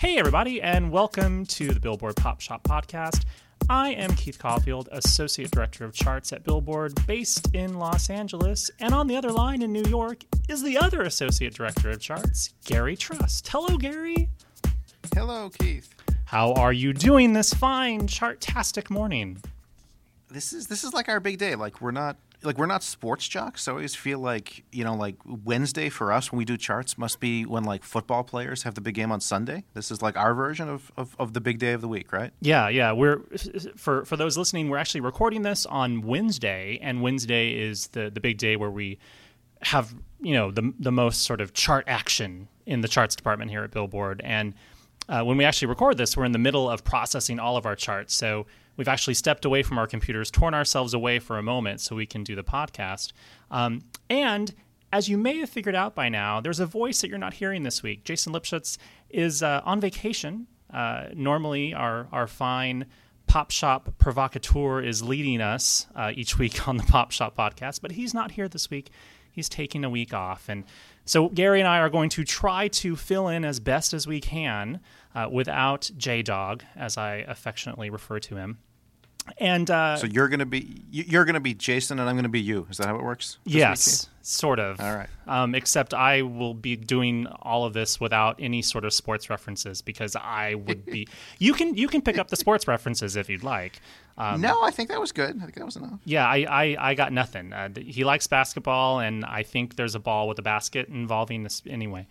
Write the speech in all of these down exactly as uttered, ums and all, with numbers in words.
Hey, everybody, and welcome to the Billboard Pop Shop Podcast. I am Keith Caulfield, Associate Director of Charts at Billboard, based in Los Angeles. And on the other line in New York is the other Associate Director of Charts, Gary Trust. Hello, Gary. Hello, Keith. How are you doing this fine, chartastic morning? This is this is like our big day. Like we're not like we're not sports jocks. So I always feel like, you know, like Wednesday for us when we do charts must be when like football players have the big game on Sunday. This is like our version of, of, of the big day of the week, right? Yeah, yeah. We're for for those listening, we're actually recording this on Wednesday, and Wednesday is the, the big day where we have, you know, the the most sort of chart action in the charts department here at Billboard. And uh, when we actually record this, we're in the middle of processing all of our charts. So we've actually stepped away from our computers, torn ourselves away for a moment so we can do the podcast. Um, and as you may have figured out by now, there's a voice that you're not hearing this week. Jason Lipschutz is uh, on vacation. Uh, normally, our, our fine Pop Shop provocateur is leading us uh, each week on the Pop Shop podcast, but he's not here this week. He's taking a week off. And so Gary and I are going to try to fill in as best as we can uh, without J-Dog, as I affectionately refer to him. And uh, so you're gonna be you're gonna be Jason, and I'm gonna be you. Is that how it works? Yes, sort of. All right. Um, except I will be doing all of this without any sort of sports references because I would be. you can you can pick up the sports references if you'd like. Um, no, I think that was good. I think that was enough. Yeah, I I, I got nothing. Uh, he likes basketball, and I think there's a ball with a basket involving this anyway.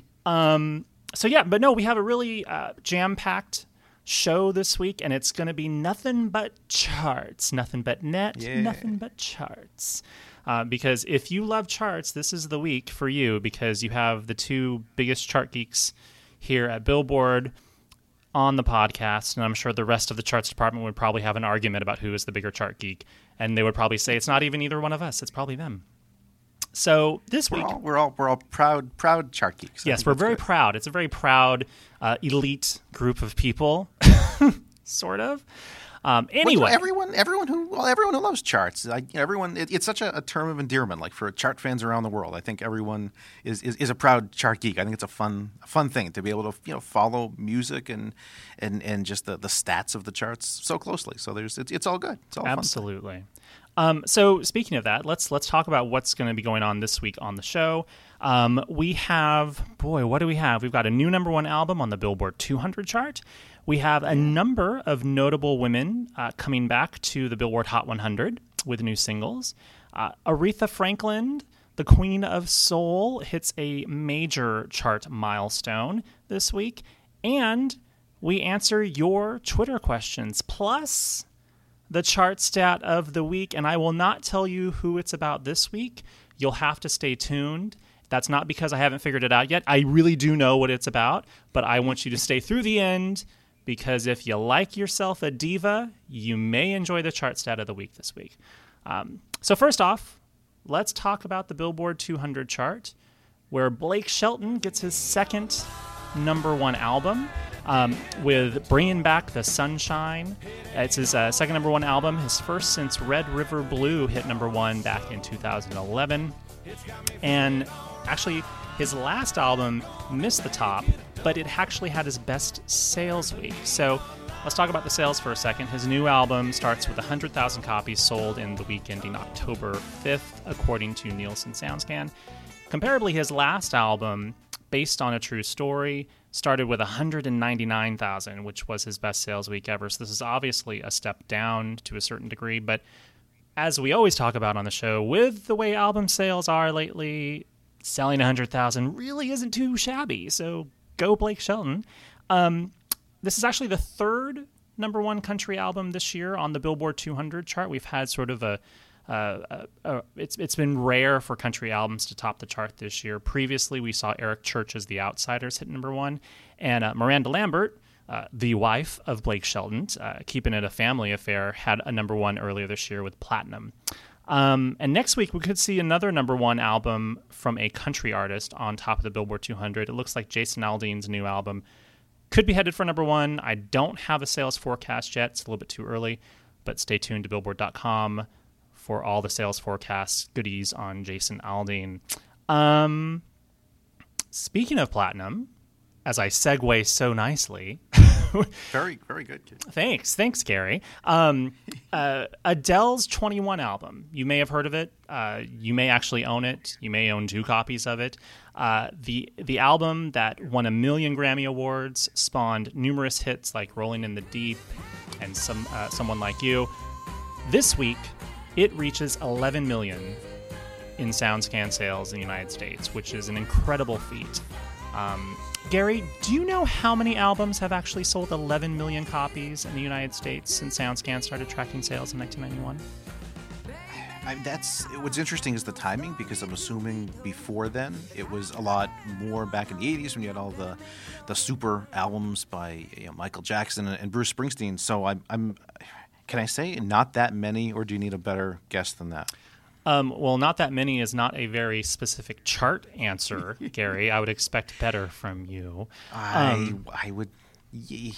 um. So yeah, but no, we have a really uh, jam-packed show this week, and it's going to be nothing but charts, nothing but net, yeah. nothing but charts. Uh, because if you love charts, this is the week for you because you have the two biggest chart geeks here at Billboard on the podcast, and I'm sure the rest of the charts department would probably have an argument about who is the bigger chart geek, and they would probably say it's not even either one of us, it's probably them. So this we're week, all, we're all we're all proud proud chart geeks. Yes, we're very good. proud. It's a very proud uh, elite group of people, sort of. Um, anyway, well, everyone everyone who well, everyone who loves charts, I, everyone it, it's such a, a term of endearment. Like for chart fans around the world, I think everyone is, is, is a proud chart geek. I think it's a fun a fun thing to be able to you know follow music and and, and just the, the stats of the charts so closely. So there's it's, it's all good. It's all absolutely. Fun Um, so speaking of that, let's let's talk about what's going to be going on this week on the show. Um, we have, boy, what do we have? We've got a new number one album on the Billboard two hundred chart. We have a number of notable women uh, coming back to the Billboard Hot one hundred with new singles. Uh, Aretha Franklin, the Queen of Soul, hits a major chart milestone this week. And we answer your Twitter questions. Plus the chart stat of the week, and I will not tell you who it's about this week. You'll have to stay tuned. That's not because I haven't figured it out yet. I really do know what it's about, but I want you to stay through the end because if you like yourself a diva, you may enjoy the chart stat of the week this week. Um, so first off, let's talk about the Billboard two hundred chart, where Blake Shelton gets his second number one album. Um, with Bringing Back the Sunshine. It's his uh, second number one album, his first since Red River Blue hit number one back in two thousand eleven. And actually, his last album missed the top, but it actually had his best sales week. So let's talk about the sales for a second. His new album starts with one hundred thousand copies sold in the week ending October fifth, according to Nielsen SoundScan. Comparably, his last album, Based on a True Story, started with one hundred ninety-nine thousand, which was his best sales week ever. So this is obviously a step down to a certain degree, but as we always talk about on the show, with the way album sales are lately, selling one hundred thousand really isn't too shabby. So go Blake Shelton. Um, this is actually the third number one country album this year on the Billboard two hundred chart. We've had sort of a Uh, uh, uh, it's it's been rare for country albums to top the chart this year. Previously, we saw Eric Church's The Outsiders hit number one, and uh, Miranda Lambert, uh, the wife of Blake Shelton, uh, keeping it a family affair, had a number one earlier this year with Platinum. Um, and next week, we could see another number one album from a country artist on top of the Billboard two hundred. It looks like Jason Aldean's new album could be headed for number one. I don't have a sales forecast yet. It's a little bit too early, but stay tuned to billboard dot com for all the sales forecast goodies on Jason Aldean. Um, speaking of Platinum, as I segue so nicely. Very, very good, kid. Thanks. Thanks, Gary. Um, uh, Adele's twenty-one album. You may have heard of it. Uh, you may actually own it. You may own two copies of it. Uh, the the album that won a million Grammy Awards, spawned numerous hits like Rolling in the Deep and some uh, Someone Like You. This week, it reaches eleven million in SoundScan sales in the United States, which is an incredible feat. Um, Gary, do you know how many albums have actually sold eleven million copies in the United States since SoundScan started tracking sales in nineteen ninety-one? I, that's what's interesting is the timing, because I'm assuming before then it was a lot more back in the eighties when you had all the the super albums by you know, Michael Jackson and, and Bruce Springsteen. So I'm, I'm, can I say not that many, or do you need a better guess than that? Um, well, not that many is not a very specific chart answer, Gary. I would expect better from you. I Um, I would. Ye,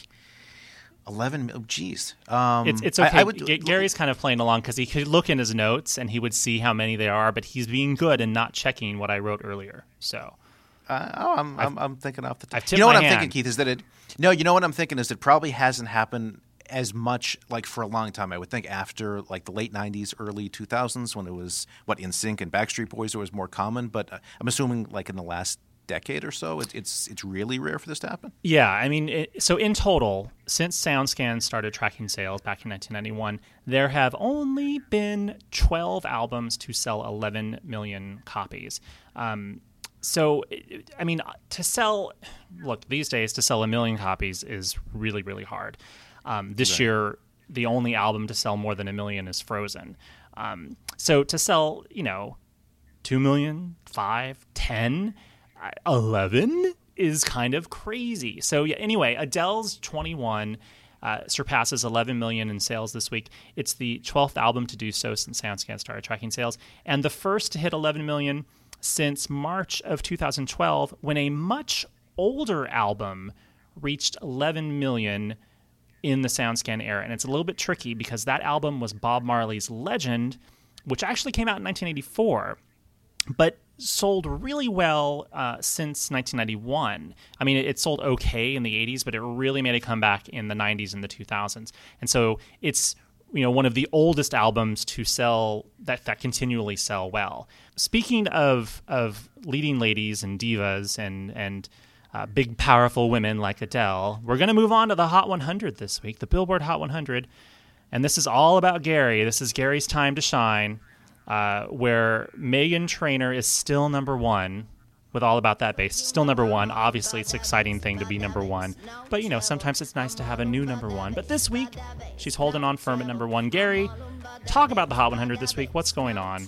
Eleven. Oh, geez. Um, It's it's okay. I, I would, G- Gary's kind of playing along because he could look in his notes and he would see how many there are, but he's being good and not checking what I wrote earlier. So, Uh, oh, I'm, I'm I'm thinking off the top. I've tipped You know what my I'm hand. thinking, Keith, is that it. No, you know what I'm thinking is it probably hasn't happened as much like for a long time. I would think after like the late nineties, early two thousands, when it was what N Sync and Backstreet Boys, it was more common. But uh, I'm assuming like in the last decade or so, it, it's it's really rare for this to happen. yeah, I mean, it, so in total, since SoundScan started tracking sales back in nineteen ninety-one, there have only been twelve albums to sell eleven million copies. Um, so, it- I mean, to sell, look, these days, to sell a million copies is really, really hard. Um, this Right. year, the only album to sell more than a million is Frozen. Um, so to sell, you know, two million, five, ten, uh, eleven is kind of crazy. So yeah, anyway, Adele's twenty-one uh, surpasses eleven million in sales this week. It's the twelfth album to do so since SoundScan started tracking sales, and the first to hit eleven million since March of two thousand twelve, when a much older album reached eleven million in the SoundScan era. And it's a little bit tricky because that album was Bob Marley's Legend, which actually came out in nineteen eighty-four, but sold really well uh, since nineteen ninety-one. I mean, it, it sold okay in the eighties, but it really made a comeback in the nineties and the two thousands. And so it's, you know, one of the oldest albums to sell that, that continually sell well. Speaking of of leading ladies and divas and and Uh, big, powerful women like Adele, we're going to move on to the Hot one hundred this week, the Billboard Hot one hundred. And this is all about Gary. This is Gary's time to shine, uh, where Meghan Trainor is still number one with All About That Bass. Still number one. Obviously, it's an exciting thing to be number one. But, you know, sometimes it's nice to have a new number one. But this week, she's holding on firm at number one. Gary, talk about the Hot one hundred this week. What's going on?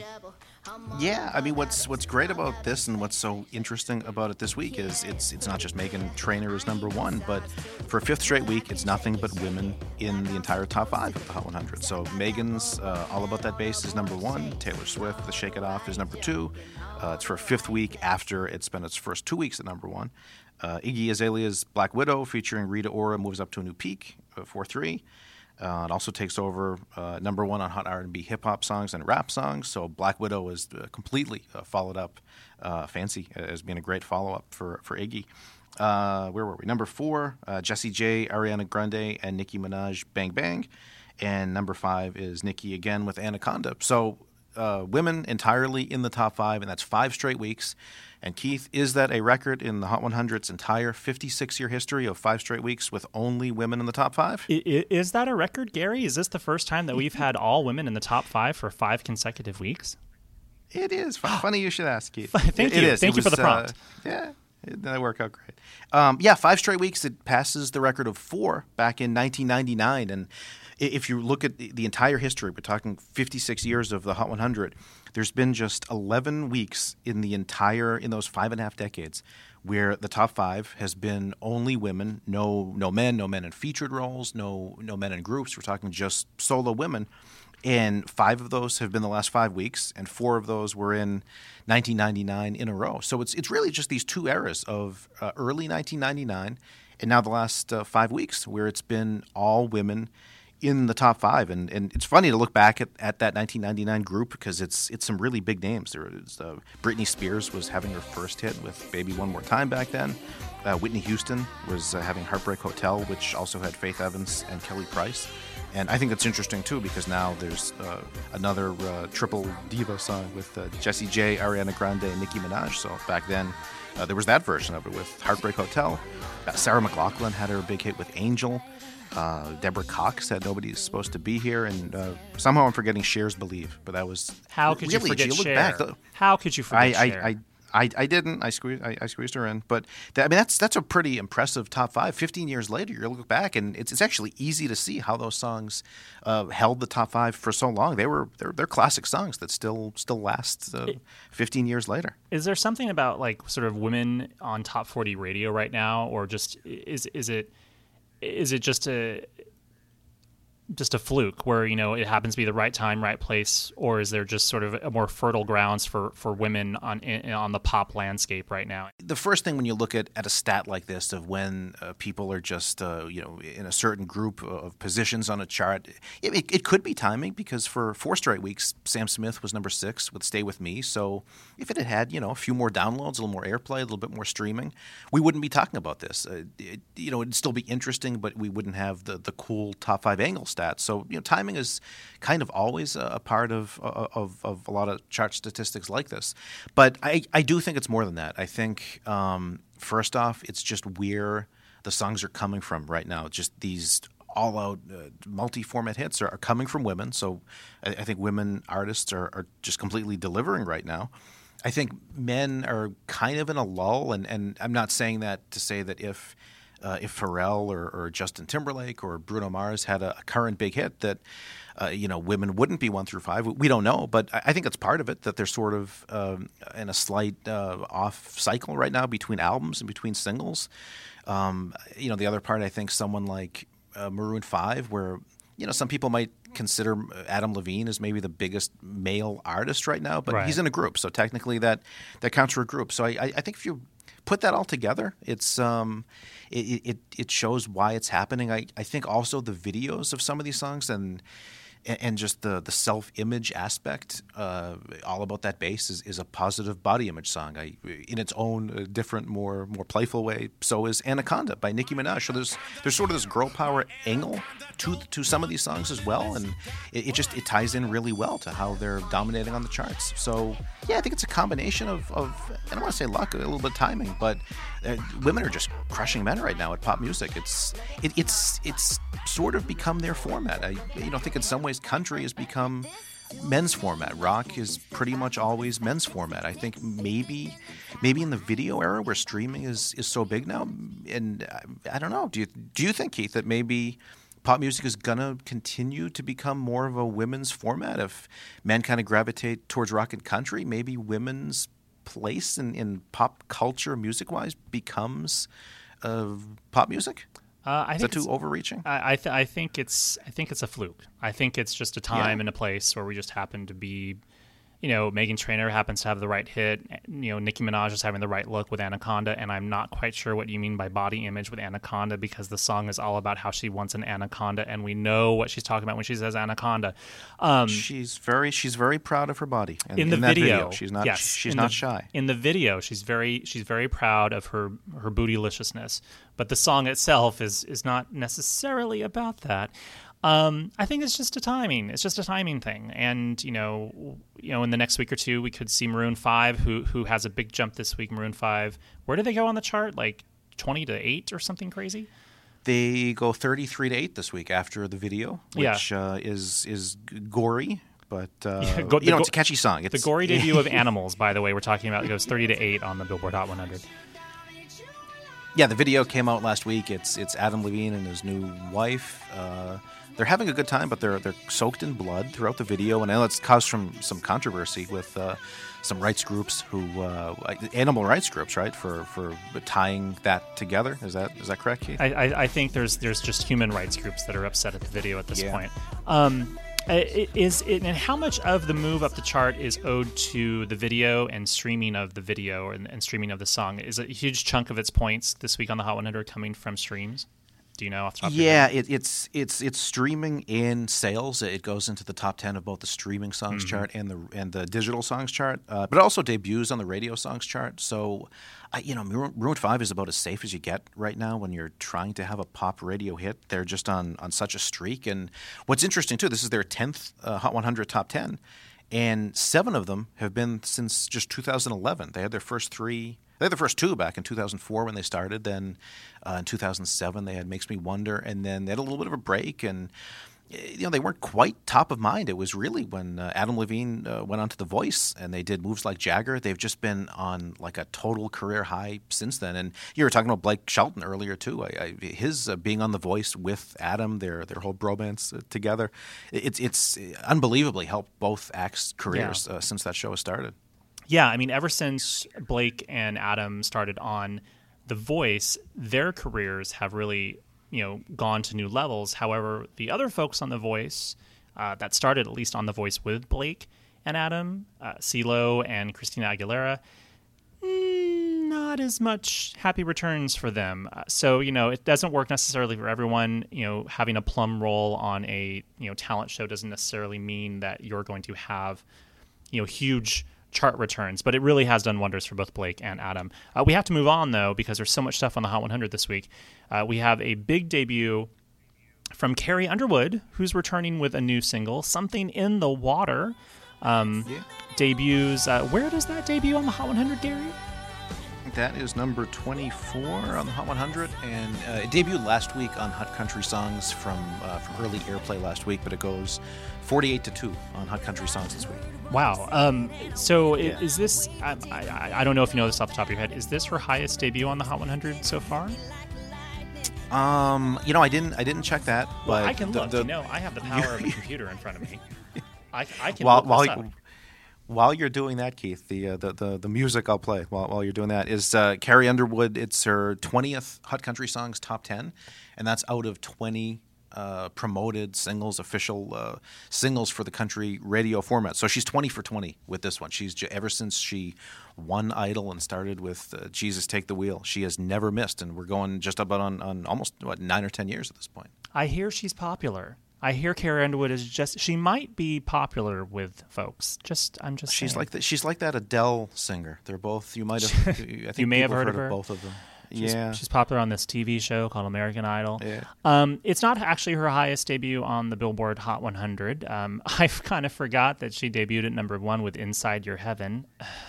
Yeah, I mean, what's what's great about this and what's so interesting about it this week is it's it's not just Meghan Trainor is number one, but for a fifth straight week, it's nothing but women in the entire top five of the Hot one hundred. So Meghan's uh, All About That Bass is number one. Taylor Swift, The Shake It Off is number two. Uh, it's for a fifth week after it spent its first two weeks at number one. Uh, Iggy Azalea's Black Widow featuring Rita Ora moves up to a new peak, uh, four three. Uh, it also takes over uh, number one on Hot R and B hip hop songs and rap songs. So Black Widow is uh, completely uh, followed up, uh, Fancy as being a great follow up for for Iggy. Uh, where were we? Number four, uh, Jessie J, Ariana Grande, and Nicki Minaj, Bang Bang, and number five is Nicki again with Anaconda. So uh, women entirely in the top five, and that's five straight weeks. And Keith, is that a record in the Hot one hundred's entire fifty-six year history of five straight weeks with only women in the top five? I- i- Is that a record, Gary? Is this the first time that we've had all women in the top five for five consecutive weeks? It is. Fun- Funny you should ask, Keith. Thank It- you. it is. Thank It you for was, the prompt. Uh, yeah, it, that worked out great. Um, yeah, five straight weeks. It passes the record of four back in nineteen ninety-nine. And i- if you look at the, the entire history, we're talking fifty-six years of the Hot one hundred, there's been just eleven weeks in the entire, in those five and a half decades, where the top five has been only women, no no men, no men in featured roles, no no men in groups. We're talking just solo women. And five of those have been the last five weeks, and four of those were in nineteen ninety-nine in a row. So it's it's really just these two eras of uh, early nineteen ninety-nine and now the last uh, five weeks where it's been all women in the top five. And and it's funny to look back at, at that nineteen ninety-nine group because it's it's some really big names. There was, uh, Britney Spears was having her first hit with Baby One More Time back then. Uh, Whitney Houston was uh, having Heartbreak Hotel, which also had Faith Evans and Kelly Price. And I think that's interesting, too, because now there's uh, another uh, triple diva song with uh, Jessie J, Ariana Grande, and Nicki Minaj. So back then, uh, there was that version of it with Heartbreak Hotel. Uh, Sarah McLachlan had her big hit with Angel. Uh, Deborah Cox had Nobody's Supposed to Be Here. And uh, somehow I'm forgetting Cher's Believe. But that was... How could really, you forget you look Cher? back, though, How could you forget I, Cher? I, I, I, I didn't. I squeezed. I, I squeezed her in. But that, I mean, that's that's a pretty impressive top five. Fifteen years later, you look back, and it's it's actually easy to see how those songs uh, held the top five for so long. They were they're, they're classic songs that still still last uh, fifteen years later. Is there something about like sort of women on top forty radio right now, or just is is it is it just a just a fluke where, you know, it happens to be the right time, right place, or is there just sort of a more fertile grounds for, for women on in, on the pop landscape right now? The first thing when you look at, at a stat like this of when uh, people are just, uh, you know, in a certain group of positions on a chart, it, it, it could be timing because for four straight weeks, Sam Smith was number six with Stay With Me. So if it had had, you know, a few more downloads, a little more airplay, a little bit more streaming, we wouldn't be talking about this. Uh, it, you know, it'd still be interesting, but we wouldn't have the, the cool top five angles. Stats. So, you know, timing is kind of always a part of, of of a lot of chart statistics like this. But I, I do think it's more than that. I think, um, first off, it's just where the songs are coming from right now. Just these all-out uh, multi-format hits are, are coming from women. So I, I think women artists are, are just completely delivering right now. I think men are kind of in a lull, and, and I'm not saying that to say that if – Uh, if Pharrell or, or Justin Timberlake or Bruno Mars had a, a current big hit that, uh, you know, women wouldn't be one through five. We don't know, but I, I think it's part of it that they're sort of um, in a slight uh, off cycle right now between albums and between singles. Um, you know, the other part, I think someone like uh, Maroon five, where, you know, some people might consider Adam Levine as maybe the biggest male artist right now, but right. He's in a group. So technically that, that counts for a group. So I, I think if you put that all together, it's um, it, it it shows why it's happening. I, I think also the videos of some of these songs and and just the, the self-image aspect, uh, all about that bass is, is a positive body image song. I, in its own uh, different, more more playful way. So is Anaconda by Nicki Minaj. So there's there's sort of this girl power angle to to some of these songs as well, and it, it just it ties in really well to how they're dominating on the charts. So yeah, I think it's a combination of, of I don't want to say luck, a little bit of timing, but uh, women are just crushing men right now at pop music. It's it, it's it's sort of become their format. I you know think in some ways country has become men's format. Rock is pretty much always men's format. I think maybe maybe in the video era where streaming is, is so big now, and I, I don't know. Do you do you think, Keith, that maybe pop music is gonna continue to become more of a women's format if men kind of gravitate towards rock and country? Maybe women's place in, in pop culture, music-wise, becomes uh, pop music. Uh, I Is think that too overreaching? I I, th- I think it's I think it's a fluke. I think it's just a time Yeah. and a place where we just happen to be, you know, Meghan Trainor happens to have the right hit. You know, Nicki Minaj is having the right look with Anaconda, and I'm not quite sure what you mean by body image with Anaconda because the song is all about how she wants an anaconda, and we know what she's talking about when she says anaconda. Um, She's very she's very proud of her body. And in the that video, she's not yes, she's in not the, shy. In the video, she's very she's very proud of her her bootyliciousness, but the song itself is is not necessarily about that. Um, I think it's just a timing. It's just a timing thing, and you know, you know, in the next week or two, we could see Maroon five, who who has a big jump this week. Maroon five, where do they go on the chart? Like twenty to eight or something crazy? They go thirty-three to eight this week after the video, which Yeah. uh, is is g- gory, but uh, Yeah, go- you know the it's a go- catchy song. It's, The gory debut of Animals, by the way, we're talking about. It goes thirty to eight on the Billboard Hot one hundred. Yeah, the video came out last week. It's it's Adam Levine and his new wife. Uh, they're having a good time, but they're they're soaked in blood throughout the video, and I know it's caused some some controversy with uh, some rights groups who uh, like animal rights groups, right? For for tying that together. Is that is that correct, Keith? I, I, I think there's there's just human rights groups that are upset at the video at this Yeah. point. Um, i- is it, and how much of the move up the chart is owed to the video and streaming of the video and, and streaming of the song? Is a huge chunk of its points this week on the Hot one hundred coming from streams? Do you know off the top of your Yeah, head? it, it's it's it's streaming in sales. It goes into the top ten of both the streaming songs Mm-hmm. chart and the and the digital songs chart. Uh, but it also debuts on the radio songs chart. So, I, you know, Maroon Maroon Five is about as safe as you get right now when you're trying to have a pop radio hit. They're just on on such a streak. And what's interesting too, this is their tenth uh, Hot one hundred top ten, and seven of them have been since just two thousand eleven. They had their first three. They had the first two back in two thousand four when they started. Then uh, in two thousand seven they had Makes Me Wonder, and then they had a little bit of a break. And you know they weren't quite top of mind. It was really when uh, Adam Levine uh, went on to The Voice and they did Moves Like Jagger. They've just been on like a total career high since then. And you were talking about Blake Shelton earlier too. I, I, his uh, being on The Voice with Adam, their their whole bromance uh, together, it's it's unbelievably helped both acts' careers Yeah. uh, since that show has started. Yeah, I mean, ever since Blake and Adam started on The Voice, their careers have really, you know, gone to new levels. However, the other folks on The Voice uh, that started at least on The Voice with Blake and Adam, uh, CeeLo and Christina Aguilera, mm, not as much happy returns for them. Uh, so, you know, it doesn't work necessarily for everyone. You know, having a plum role on a, you know, talent show doesn't necessarily mean that you're going to have, you know, huge chart returns, but it really has done wonders for both Blake and Adam. Uh, we have to move on, though, because there's so much stuff on the Hot one hundred this week. Uh, we have a big debut from Carrie Underwood, who's returning with a new single, Something in the Water. Um, Yeah. Debuts. Uh, where does that debut on the Hot one hundred, Gary? That is number twenty-four on the Hot one hundred, and uh, it debuted last week on Hot Country Songs from uh, from early airplay last week, but it goes forty-eight to two on Hot Country Songs this week. Wow. Um, so i- Yeah. is this, I, I, I don't know if you know this off the top of your head, is this her highest debut on the Hot one hundred so far? Um, you know, I didn't I didn't check that, Well, but I can the- look. the- you know, I have the power of a computer in front of me. I, I can while look while this up. while you're doing that, Keith, the uh, the, the the music I'll play while while you're doing that is uh, Carrie Underwood. It's her twentieth Hot Country Songs top ten, and that's out of twenty uh, promoted singles, official uh, singles for the country radio format. So she's twenty for twenty with this one. She's j- ever since she won Idol and started with uh, Jesus Take the Wheel, she has never missed, and we're going just about on, on almost what nine or ten years at this point. I hear she's popular. I hear Carrie Underwood is just, she might be popular with folks. Just, I'm just She's saying. like the, she's like that Adele singer. They're both. You might have. I think You may have people heard of her. both of them. She's, yeah. she's popular on this T V show called American Idol. Yeah. Um, it's not actually her highest debut on the Billboard Hot one hundred. Um, I kind of forgot that she debuted at number one with Inside Your Heaven.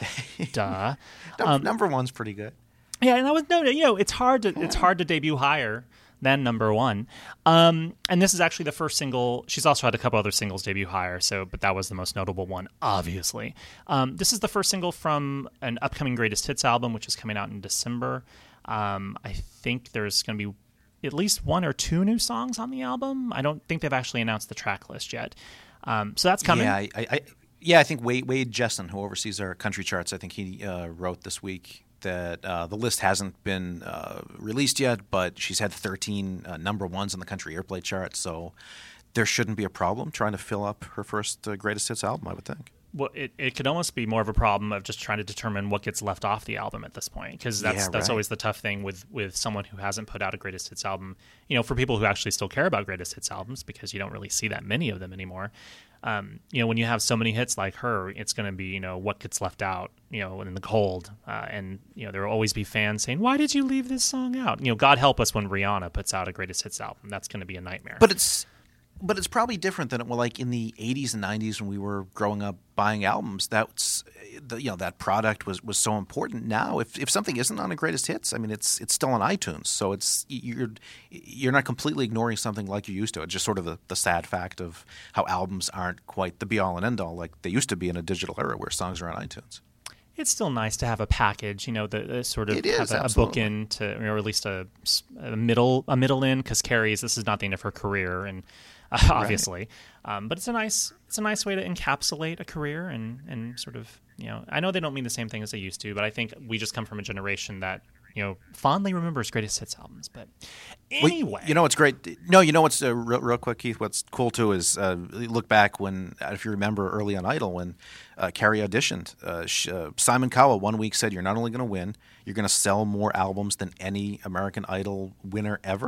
Duh. Num- Um, number one's pretty good. Yeah, and that was no, you know, it's hard to it's hard to debut higher than number one. Um, and this is actually the first single. She's also had a couple other singles debut higher, so but that was the most notable one, obviously. Um, this is the first single from an upcoming greatest hits album, which is coming out in December. Um, I think there's going to be at least one or two new songs on the album. I don't think they've actually announced the track list yet. Um, so that's coming. Yeah, I, I, I yeah, I think Wade, Wade Jessen, who oversees our country charts, I think he uh, wrote this week that uh, the list hasn't been uh, released yet, but she's had thirteen uh, number ones on the country airplay chart, so there shouldn't be a problem trying to fill up her first uh, greatest hits album, I would think. Well, it, it could almost be more of a problem of just trying to determine what gets left off the album at this point, because that's Yeah, that's right. always the tough thing with, with someone who hasn't put out a greatest hits album. You know, for people who actually still care about greatest hits albums, because you don't really see that many of them anymore. Um, you know, when you have so many hits like her, it's going to be, you know, what gets left out, you know, in the cold. Uh, and, you know, there will always be fans saying, why did you leave this song out? You know, God help us when Rihanna puts out a greatest hits album. That's going to be a nightmare. But it's but it's probably different than it well, like in the eighties and nineties when we were growing up buying albums. That's the, you know that product was, was so important. Now, if if something isn't on a greatest hits, I mean, it's it's still on iTunes, so it's you're you're not completely ignoring something like you used to. It's just sort of the, the sad fact of how albums aren't quite the be all and end all like they used to be in a digital era where songs are on iTunes. It's still nice to have a package, you know, the, the sort of It is, have a, a absolutely. bookend to, or at least a, a middle a middle in, because Carrie's this is not the end of her career, and uh, obviously, um, but it's a nice it's a nice way to encapsulate a career and and sort of, you know, I know they don't mean the same thing as they used to, but I think we just come from a generation that, you know, fondly remembers greatest hits albums. But anyway, Well, you know what's great? No, you know what's uh, real, real quick, Keith. What's cool too is uh, look back when, uh, if you remember, early on Idol when uh, Carrie auditioned. Uh, sh- uh, Simon Cowell one week said, "You're not only going to win, you're going to sell more albums than any American Idol winner ever."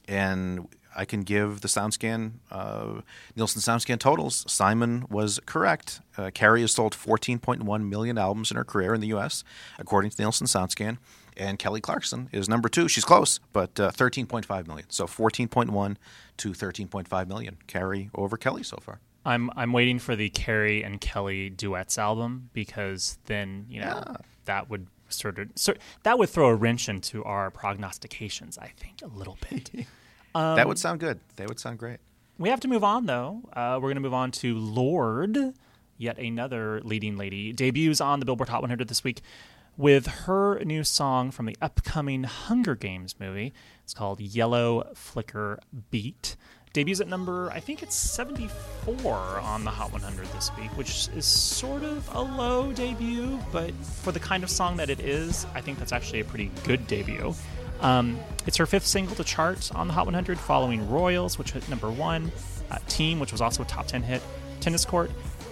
and I can give the SoundScan, uh, Nielsen SoundScan totals. Simon was correct. Uh, Carrie has sold fourteen point one million albums in her career in the U S, according to Nielsen SoundScan. And Kelly Clarkson is number two. She's close, but uh, thirteen point five million. So fourteen point one to thirteen point five million. Carrie over Kelly so far. I'm I'm waiting for the Carrie and Kelly duets album, because then, you know, yeah. that would sort of sort, that would throw a wrench into our prognostications, I think, a little bit. Um, that would sound good. That would sound great. We have to move on, though. Uh, we're going to move on to Lorde, yet another leading lady. Debuts on the Billboard Hot one hundred this week with her new song from the upcoming Hunger Games movie. It's called Yellow Flicker Beat. Debuts at number, I think it's seventy-four on the Hot one hundred this week, which is sort of a low debut, but for the kind of song that it is, I think that's actually a pretty good debut. Um, it's her fifth single to chart on the Hot one hundred, following Royals, which hit number one, uh, Team, which was also a top ten hit, Tennis Court,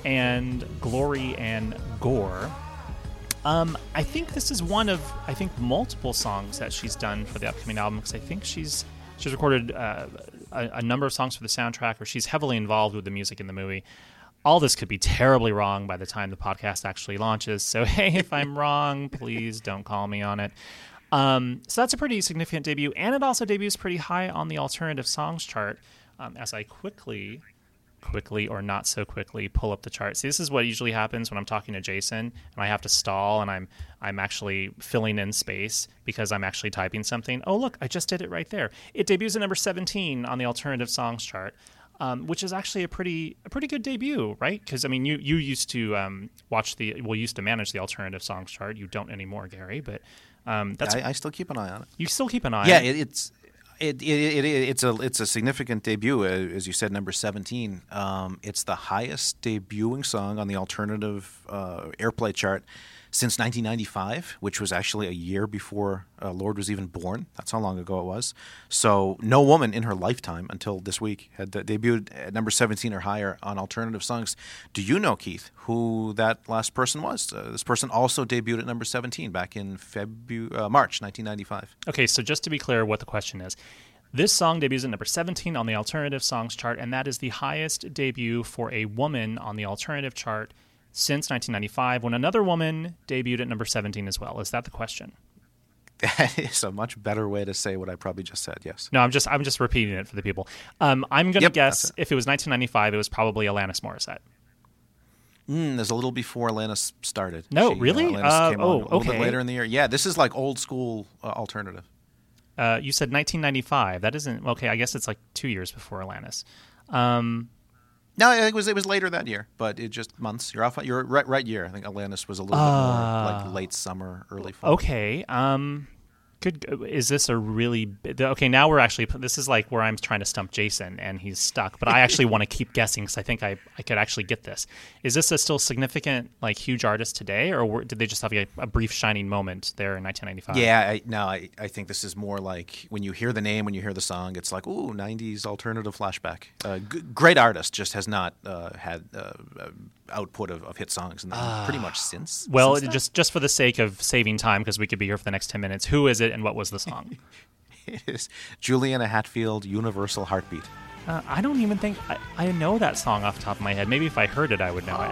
and Glory and Gore. Um, I think this is one of, I think, multiple songs that she's done for the upcoming album, because I think she's she's recorded uh, a, a number of songs for the soundtrack, or she's heavily involved with the music in the movie. All this could be terribly wrong by the time the podcast actually launches, so hey, if I'm wrong, please don't call me on it. Um, so that's a pretty significant debut, and it also debuts pretty high on the alternative songs chart. Um, as I quickly, quickly or not so quickly pull up the chart. See, this is what usually happens when I'm talking to Jason and I have to stall, and I'm I'm actually filling in space because I'm actually typing something. Oh, look, I just did it right there. It debuts at number seventeen on the alternative songs chart, um, which is actually a pretty a pretty good debut, right? Because I mean, you you used to um, watch the well, you used to manage the alternative songs chart. You don't anymore, Gary, but. Um, that's I, I still keep an eye on it. You still keep an eye yeah, on it? Yeah, it, it's it, it, it, it's a it's a significant debut, uh, as you said, number seventeen. Um, it's the highest debuting song on the alternative uh, airplay chart since nineteen ninety-five, which was actually a year before uh, Lorde was even born. That's how long ago it was. So no woman in her lifetime until this week had de- debuted at number seventeen or higher on alternative songs. Do you know, Keith, who that last person was? Uh, this person also debuted at number seventeen back in February, uh, March nineteen ninety-five. Okay, so just to be clear what the question is. This song debuts at number seventeen on the alternative songs chart, and that is the highest debut for a woman on the alternative chart since nineteen ninety-five, when another woman debuted at number seventeen as well. Is that the question? That is a much better way to say what I probably just said, yes. No, I'm just I'm just repeating it for the people. Um, I'm going to yep, guess if it was nineteen ninety-five, it was probably Alanis Morissette. Mm, there's a little before Alanis started. No, she, really? Uh, Alanis uh, came oh, on a little okay. bit later in the year. Yeah, this is like old school uh, alternative. Uh, you said nineteen ninety-five. That isn't okay. I guess it's like two years before Alanis. Um, No, it was it was later that year, but it just months. You're off. You're right, right year. I think Alanis was a little uh, bit more like late summer, early fall. Okay. Um, good. Is this a really okay? Now we're actually. This is like where I'm trying to stump Jason, and he's stuck. But I actually want to keep guessing because I think I, I could actually get this. Is this a still significant, like huge artist today, or were, did they just have a, a brief shining moment there in nineteen ninety-five? Yeah, I, no, I, I think this is more like when you hear the name, when you hear the song, it's like, ooh, nineties alternative flashback. Uh, g- great artist, just has not uh, had uh, output of, of hit songs, and uh, pretty much since. Well, since just just for the sake of saving time, because we could be here for the next ten minutes. Who is it, and what was the song? It is Juliana Hatfield, Universal Heartbeat. Uh, I don't even think I, I know that song off the top of my head. Maybe if I heard it, I would know oh. it.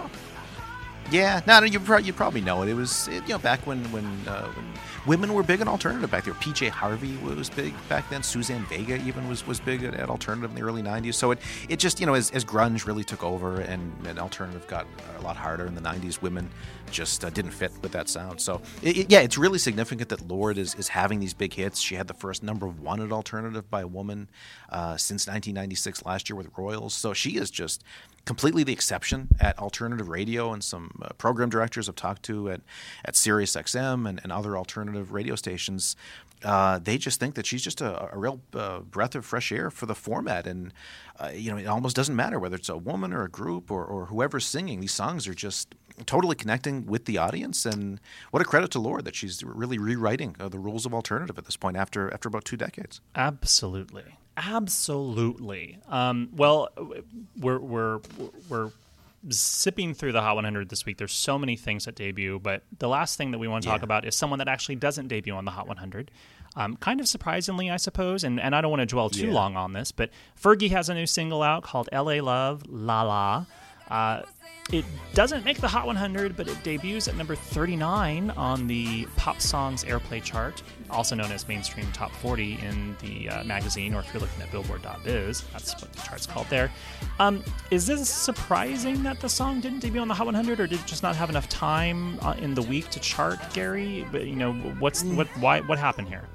Yeah, no, no, you pro- you probably know it. It was it, you know back when when, uh, when women were big in alternative back there. P J Harvey was big back then. Suzanne Vega even was, was big at, at alternative in the early nineties. So it it just you know as, as grunge really took over and, and alternative got a lot harder in the nineties, women just uh, didn't fit with that sound. So it, it, yeah, it's really significant that Lorde is is having these big hits. She had the first number one at alternative by a woman uh, since nineteen ninety-six last year with Royals. So she is just completely the exception at alternative radio, and some uh, program directors I've talked to at, at Sirius X M and, and other alternative radio stations, uh, they just think that she's just a, a real uh, breath of fresh air for the format. And, uh, you know, it almost doesn't matter whether it's a woman or a group or, or whoever's singing. These songs are just totally connecting with the audience. And what a credit to Lorde that she's really rewriting uh, the rules of alternative at this point after after about two decades. Absolutely. Absolutely. Um, well, we're we're we're zipping through the Hot one hundred this week, there's so many things that debut, but the last thing that we want to talk Yeah. about is someone that actually doesn't debut on the Hot one hundred. Um, kind of surprisingly, I suppose, and, and I don't want to dwell too Yeah. long on this, but Fergie has a new single out called L A Love, La La. Uh, it doesn't make the Hot one hundred, but it debuts at number thirty-nine on the Pop Songs Airplay chart, also known as Mainstream Top forty in the uh, magazine, or if you're looking at billboard dot biz, that's what the chart's called there. Um, is this surprising that the song didn't debut on the Hot one hundred, or did it just not have enough time uh, in the week to chart, Gary? But, you know, what's what? Why? What happened here?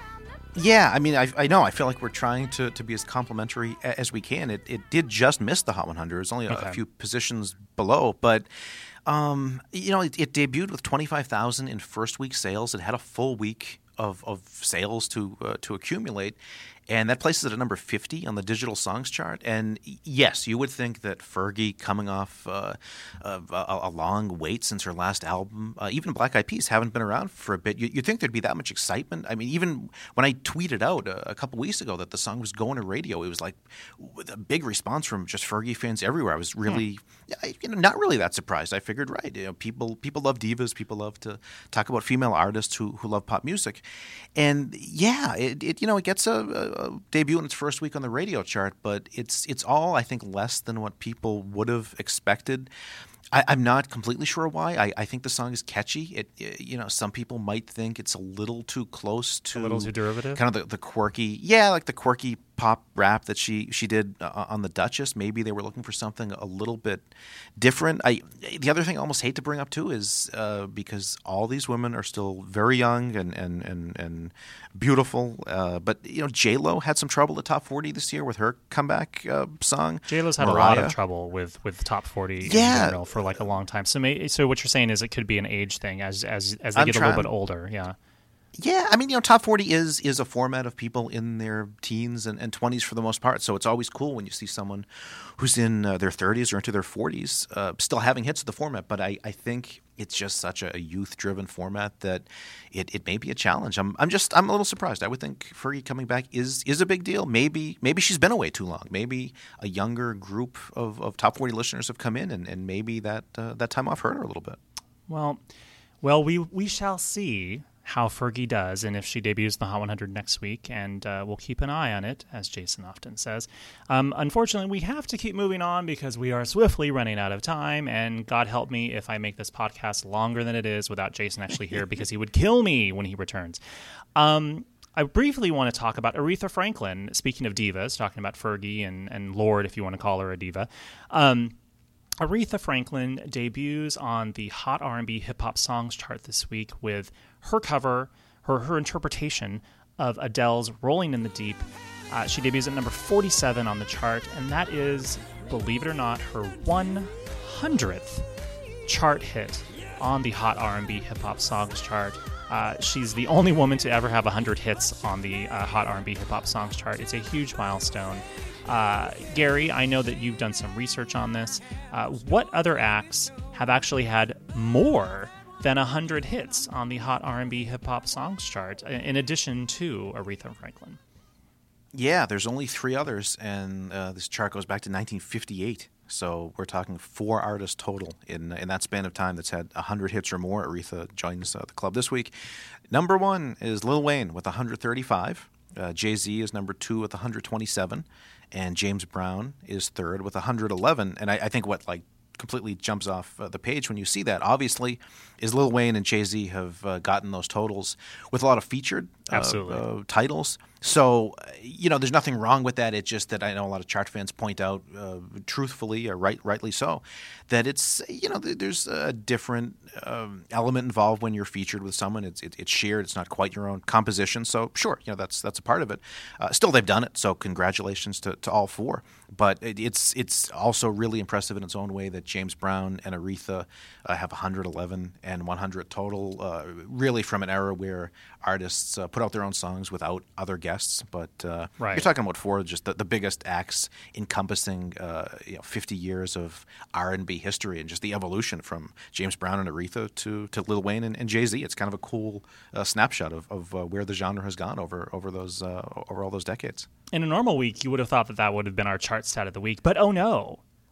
Yeah, I mean, I, I know. I feel like we're trying to, to be as complimentary a- as we can. It it did just miss the Hot one hundred. It was only a, Okay. a few positions below, but um, you know, it, it debuted with twenty-five thousand in first week sales. It had a full week of, of sales to uh, to accumulate, and that places it at number fifty on the digital songs chart. And y- yes, you would think that Fergie, coming off uh, of a, a long wait since her last album, uh, even Black Eyed Peas haven't been around for a bit. You, you'd think there'd be that much excitement. I mean, even when I tweeted out a, a couple weeks ago that the song was going to radio, it was like with a big response from just Fergie fans everywhere. I was really, I, you know, not really that surprised. I figured, right, you know, people people love divas, people love to talk about female artists who who love pop music, and yeah, it, it you know it gets a, a, a debut in its first week on the radio chart, but it's it's all I think less than what people would have expected. I, I'm not completely sure why. I, I think the song is catchy. It, it you know some people might think it's a little too close to A little too derivative? kind of the, the quirky, yeah, like the quirky pop rap that she she did uh, on the Duchess. Maybe they were looking for something a little bit different. I the other thing I almost hate to bring up too is uh, because all these women are still very young and and and, and beautiful. Uh, but you know, J Lo had some trouble at top forty this year with her comeback uh, song. J Lo's had a lot Mariah. of trouble with, with top forty Yeah. in general for like a long time. So may, so what you're saying is it could be an age thing as as as they I'm get a trying- little bit older. Yeah. Yeah, I mean, you know, top forty is is a format of people in their teens and, and twenties for the most part. So it's always cool when you see someone who's in uh, their thirties or into their forties uh, still having hits of the format. But I, I think it's just such a, a youth-driven format that it, it may be a challenge. I'm I'm just I'm a little surprised. I would think Fergie coming back is is a big deal. Maybe maybe she's been away too long. Maybe a younger group of, of top forty listeners have come in, and, and maybe that uh, that time off hurt her a little bit. Well, well, we we shall see how Fergie does, and if she debuts in the Hot one hundred next week, and uh, we'll keep an eye on it, as Jason often says. Um, unfortunately, we have to keep moving on because we are swiftly running out of time, and God help me if I make this podcast longer than it is without Jason actually here, because he would kill me when he returns. Um, I briefly want to talk about Aretha Franklin. Speaking of divas, talking about Fergie and, and Lorde, if you want to call her a diva. Um, Aretha Franklin debuts on the Hot R and B Hip Hop Songs chart this week with her cover, her her interpretation of Adele's Rolling in the Deep. Uh, she debuts at number forty-seven on the chart, and that is, believe it or not, her one hundredth chart hit on the Hot R and B Hip Hop Songs chart. Uh, she's the only woman to ever have one hundred hits on the uh, Hot R and B Hip Hop Songs chart. It's a huge milestone. Uh, Gary, I know that you've done some research on this. Uh, what other acts have actually had more than one hundred hits on the Hot R and B Hip Hop Songs chart, in addition to Aretha Franklin? Yeah, there's only three others, and uh, this chart goes back to nineteen fifty-eight. So we're talking four artists total in in that span of time that's had one hundred hits or more. Aretha joins uh, the club this week. Number one is Lil Wayne with one hundred thirty-five. Uh, Jay-Z is number two with one hundred twenty-seven. And James Brown is third with one hundred eleven. And I, I think what like completely jumps off uh, the page when you see that, obviously, is Lil Wayne and Jay-Z have uh, gotten those totals with a lot of featured uh, Absolutely. uh, titles. So, uh, you know, there's nothing wrong with that. It's just that I know a lot of chart fans point out, uh, truthfully, or right, rightly so, that it's, you know, there's a different um, element involved when you're featured with someone. It's it, it's shared. It's not quite your own composition. So, sure, you know, that's that's a part of it. Uh, still, they've done it. So, congratulations to, to all four. But it, it's it's also really impressive in its own way that James Brown and Aretha uh, have one hundred eleven and one hundred total, uh, really from an era where artists uh, put out their own songs without other guests. But uh, Right. you're talking about four, just the, the biggest acts encompassing uh, you know, fifty years of R and B history and just the evolution from James Brown and Aretha to, to Lil Wayne and, and Jay-Z. It's kind of a cool uh, snapshot of, of uh, where the genre has gone over over those uh, over all those decades. In a normal week, you would have thought that that would have been our chart stat of the week, but oh no.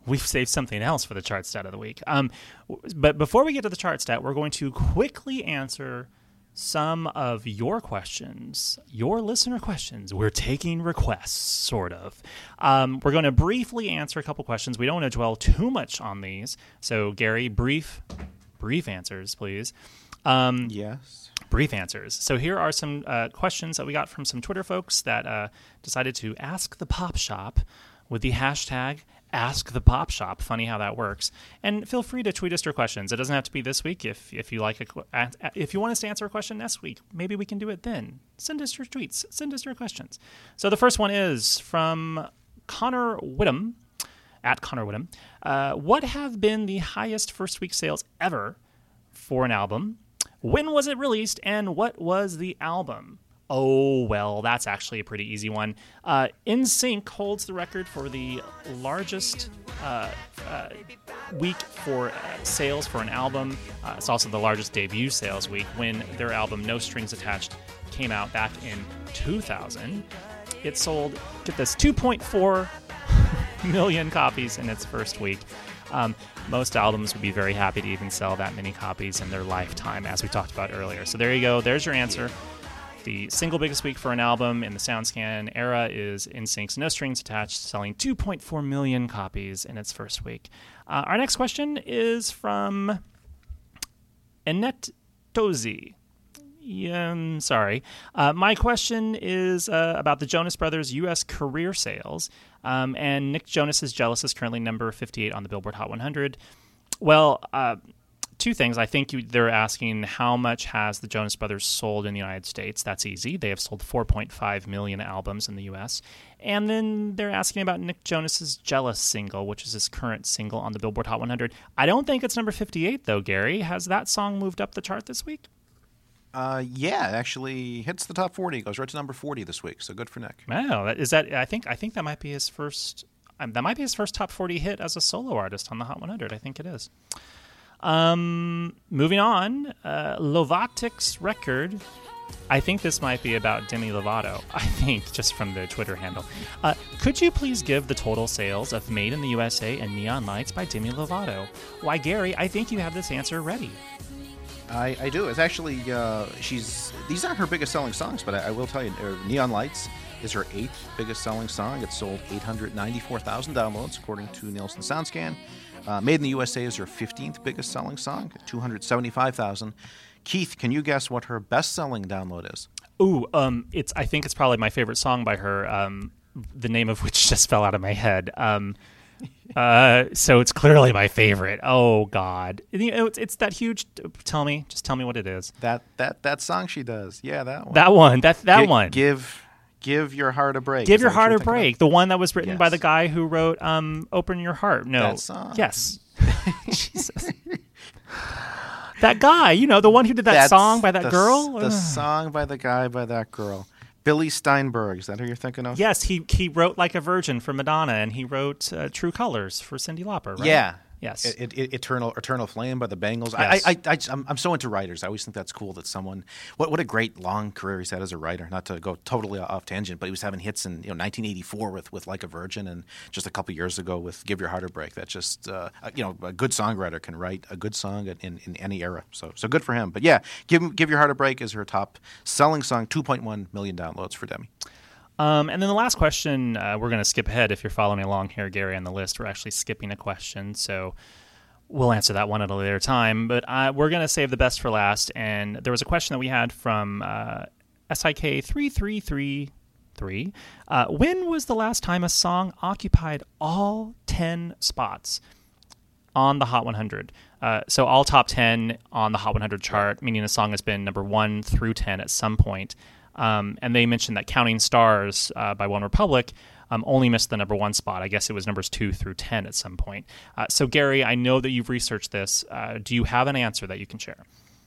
we've saved something else for the chart stat of the week. Um, but before we get to the chart stat, we're going to quickly answer some of your questions, your listener questions. We're taking requests, sort of. Um, we're going to briefly answer a couple questions. We don't want to dwell too much on these. So, Gary, brief, brief answers, please. Um, yes. Brief answers. So here are some uh, questions that we got from some Twitter folks that uh, decided to ask the Pop Shop with the hashtag Ask the Pop Shop. Funny how that works. And feel free to tweet us your questions. It doesn't have to be this week. If if you like a, if you want us to answer a question next week, maybe we can do it then. Send us your tweets. Send us your questions. So the first one is from Connor Whittam, at Connor Whittam. Uh, what have been the highest first week sales ever for an album? When was it released, and what was the album? Oh, well, that's actually a pretty easy one. Uh, N Sync holds the record for the largest uh, uh, week for uh, sales for an album. Uh, it's also the largest debut sales week when their album No Strings Attached came out back in two thousand. It sold, get this, two point four million copies in its first week. Um, most albums would be very happy to even sell that many copies in their lifetime, as we talked about earlier. So there you go. There's your answer. The single biggest week for an album in the SoundScan era is N Sync's No Strings Attached, selling two point four million copies in its first week. Uh, our next question is from Annette Tozi. Yeah, I'm sorry. Uh, my question is uh, about the Jonas Brothers' U S career sales. Um, and Nick Jonas' Jealous is currently number fifty-eight on the Billboard Hot one hundred. Well, uh, two things. I think you, they're asking how much has the Jonas Brothers sold in the United States. That's easy. They have sold four point five million albums in the U S. And then they're asking about Nick Jonas' Jealous single, which is his current single on the Billboard Hot one hundred. I don't think it's number fifty-eight, though, Gary. Has that song moved up the chart this week? Uh, yeah, it actually hits the top forty. Goes right to number forty this week. So good for Nick. Wow, is that? I think I think that might be his first. Um, that might be his first top forty hit as a solo artist on the Hot one hundred. I think it is. Um, moving on, uh, Lovatic's record. I think this might be about Demi Lovato. I think just from the Twitter handle. Uh, could you please give the total sales of Made in the U S A and Neon Lights by Demi Lovato? Why, Gary, I think you have this answer ready. I, I do. It's actually, uh, she's, these aren't her biggest selling songs, but I, I will tell you, uh, Neon Lights is her eighth biggest selling song. It sold eight hundred ninety-four thousand downloads, according to Nielsen SoundScan. Uh, Made in the U S A is her fifteenth biggest selling song, two hundred seventy-five thousand. Keith, can you guess what her best-selling download is? Ooh, um, it's. I think it's probably my favorite song by her, um, the name of which just fell out of my head. Um, uh, so it's clearly my favorite. Oh God, you know, it's, it's that huge. Tell me, just tell me what it is. That that that song she does. Yeah, that one. That one. That that G- one. Give give your heart a break. Give Is your that what heart you're a thinking break. of? The one that was written Yes. by the guy who wrote um, "Open Your Heart." No. That song. Yes. Jesus. That guy, you know, the one who did that That's song by that the, girl. The song by the guy by that girl. Billy Steinberg. Is that who you're thinking of? Yes, he he wrote Like a Virgin for Madonna, and he wrote uh, True Colors for Cyndi Lauper, right? Yeah. Yes. It, it, Eternal Eternal Flame by the Bangles. Yes. I, I, I, I'm, I'm so into writers. I always think that's cool that someone, what what a great long career he's had as a writer. Not to go totally off tangent, but he was having hits in you know nineteen eighty-four with, with Like a Virgin, and just a couple years ago with Give Your Heart a Break. That's just, uh, you know, a good songwriter can write a good song in, in any era. So so good for him. But yeah, Give, Give Your Heart a Break is her top selling song, two point one million downloads for Demi. Um, and then the last question, uh, we're going to skip ahead. If you're following along here, Gary, on the list, we're actually skipping a question. So we'll answer that one at a later time. But uh, we're going to save the best for last. And there was a question that we had from uh, S I K three three three three. Uh, when was the last time a song occupied all ten spots on the Hot one hundred? Uh, so all top ten on the Hot one hundred chart, meaning a song has been number one through ten at some point. Um, and they mentioned that Counting Stars uh, by One Republic um, only missed the number one spot. I guess it was numbers two through ten at some point. Uh, so, Gary, I know that you've researched this. Uh, do you have an answer that you can share?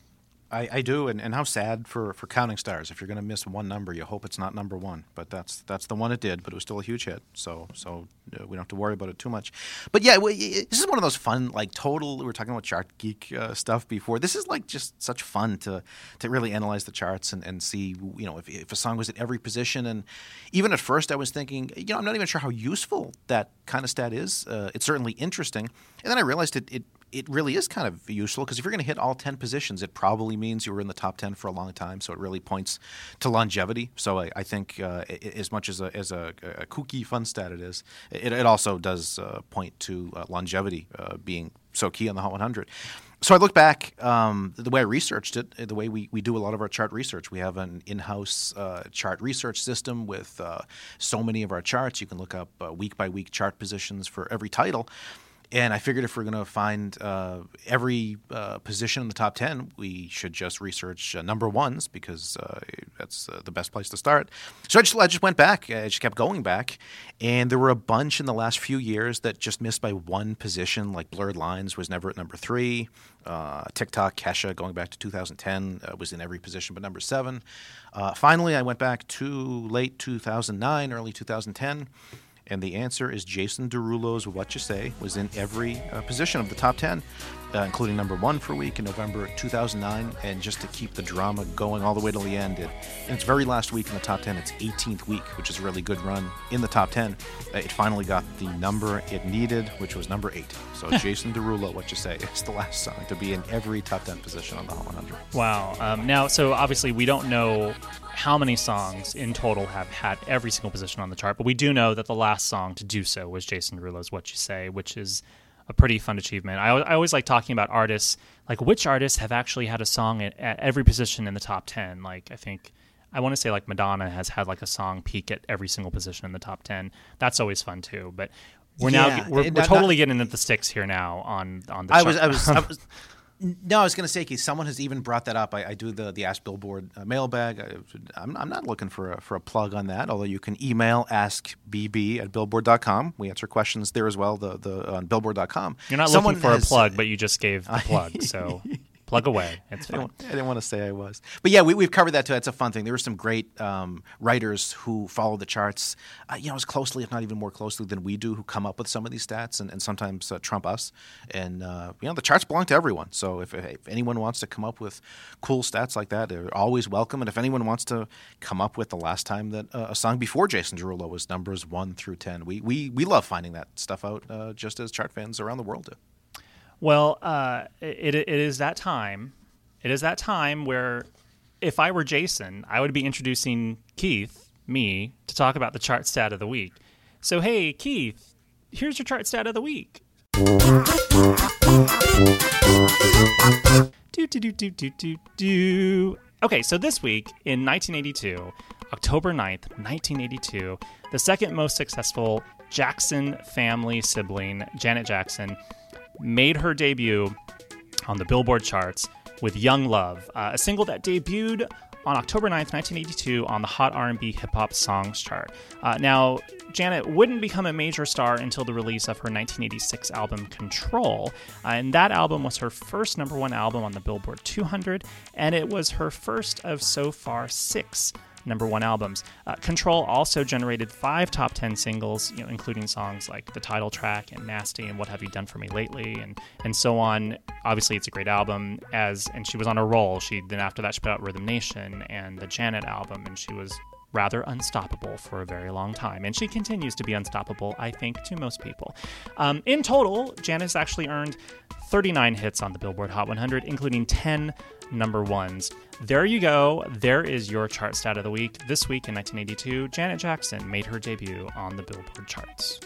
I, I do, and, and how sad for, for Counting Stars. If you're going to miss one number, you hope it's not number one. But that's that's the one it did, but it was still a huge hit. So so uh, we don't have to worry about it too much. But yeah, we, this is one of those fun, like total, we were talking about Chart Geek uh, stuff before. This is like just such fun to to really analyze the charts and, and see, you know, if, if a song was at every position. And even at first I was thinking, you know, I'm not even sure how useful that kind of stat is. Uh, it's certainly interesting. And then I realized it, it It really is kind of useful because if you're going to hit all ten positions, it probably means you were in the top ten for a long time. So it really points to longevity. So I, I think uh, as much as a, as a, a kooky fun stat it is, it, it also does uh, point to uh, longevity uh, being so key on the Hot one hundred. So I look back, um, the way I researched it, the way we, we do a lot of our chart research. We have an in-house uh, chart research system with uh, so many of our charts. You can look up uh, week-by-week chart positions for every title. And I figured if we're going to find uh, every uh, position in the top ten, we should just research uh, number ones because uh, that's uh, the best place to start. So I just, I just went back. I just kept going back. And there were a bunch in the last few years that just missed by one position, like Blurred Lines was never at number three. Uh, TikTok, Kesha, going back to two thousand ten, uh, was in every position but number seven. Uh, finally, I went back to late two thousand nine, early two thousand ten. And the answer is Jason Derulo's What You Say was in every uh, position of the top ten, uh, including number one for a week in November two thousand nine. And just to keep the drama going all the way till the end, it, in its very last week in the top ten, its eighteenth week, which is a really good run in the top ten, uh, it finally got the number it needed, which was number eight. So Jason Derulo, What You Say, is the last song to be in every top ten position on the Hot one hundred. Wow. Um, now, so obviously we don't know how many songs in total have had every single position on the chart, but we do know that the last song to do so was Jason Derulo's What You Say, which is a pretty fun achievement. I, I always like talking about artists, like which artists have actually had a song at, at every position in the top ten. Like I think, I want to say like Madonna has had like a song peak at every single position in the top ten. That's always fun too, but we're yeah, now, we're, we're not, totally not, getting into the sticks here now on, on the I chart. was, I was, I was No, I was going to say, Keith, someone has even brought that up. I, I do the the Ask Billboard uh, mailbag. I, I'm, I'm not looking for a, for a plug on that, although you can email ask b b at billboard dot com. We answer questions there as well, the the on billboard dot com. You're not someone looking for has, a plug, but you just gave the plug, so plug away. It's fine. I didn't, I didn't want to say I was. But yeah, we, we've covered that too. It's a fun thing. There were some great um, writers who follow the charts, uh, you know, as closely, if not even more closely than we do, who come up with some of these stats and, and sometimes uh, trump us. And, uh, you know, the charts belong to everyone. So if, if anyone wants to come up with cool stats like that, they're always welcome. And if anyone wants to come up with the last time that uh, a song before Jason Derulo was numbers one through ten, we, we, we love finding that stuff out uh, just as chart fans around the world do. Well, uh, it, it is that time. It is that time where if I were Jason, I would be introducing Keith, me, to talk about the chart stat of the week. So, hey, Keith, here's your chart stat of the week. do, do, do, do, do, do, do. Okay, so this week in nineteen eighty-two, October ninth, nineteen eighty-two, the second most successful Jackson family sibling, Janet Jackson, made her debut on the Billboard charts with Young Love, uh, a single that debuted on October ninth, nineteen eighty-two on the Hot R and B Hip Hop Songs chart. Uh, now, Janet wouldn't become a major star until the release of her nineteen eighty-six album Control, uh, and that album was her first number one album on the Billboard two hundred, and it was her first of so far six number one albums. Uh, Control also generated five top ten singles, you know, including songs like the title track and Nasty and What Have You Done For Me Lately and and so on. Obviously, it's a great album. As and she was on a roll. She then after that she put out Rhythm Nation and the Janet album, and she was rather unstoppable for a very long time. And she continues to be unstoppable, I think, to most people. Um, in total, Janet's actually earned thirty-nine hits on the Billboard Hot one hundred, including ten number ones. There you go. There is your chart stat of the week. This week in nineteen eighty-two, Janet Jackson made her debut on the Billboard charts.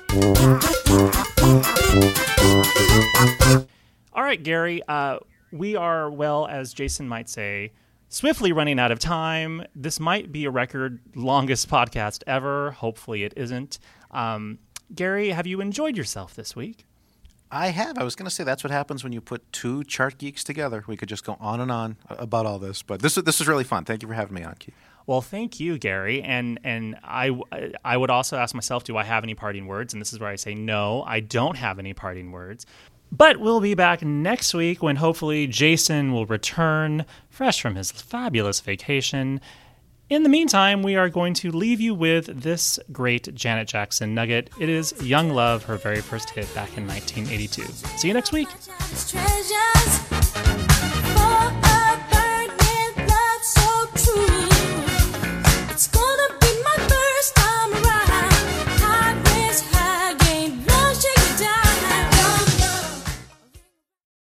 All right, Gary, uh, we are, well, as Jason might say, swiftly running out of time. This might be a record longest podcast ever. Hopefully it isn't. Um, Gary, have you enjoyed yourself this week? I have. I was going to say that's what happens when you put two chart geeks together. We could just go on and on about all this, but this this is really fun. Thank you for having me on, Keith. Well, thank you, Gary. And and I I would also ask myself, do I have any parting words? And this is where I say no, I don't have any parting words. But we'll be back next week when hopefully Jason will return fresh from his fabulous vacation. In the meantime, we are going to leave you with this great Janet Jackson nugget. It is Young Love, her very first hit back in nineteen eighty-two. See you next week.